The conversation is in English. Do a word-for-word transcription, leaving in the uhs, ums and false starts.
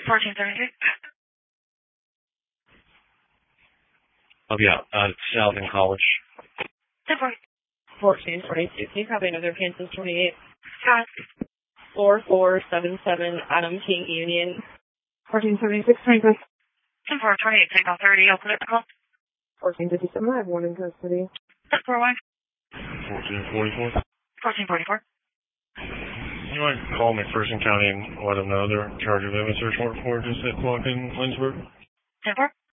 fourteen seventy-two. I'll be out uh, south in College. ten four. fourteen twenty-two. Can you copy another Kansas twenty-eight? Pass. four four seven seven Adam King Union. fourteen seventy-six, twenty-five. ten four twenty-eight, signal thirty, I'll put it in the call. fourteen fifty-seven, I have one in custody. ten four one. fourteen forty-four. fourteen forty-four. You might call McPherson County and let them know they're in charge of a search warrant for just at clock in Lynchburg. ten four.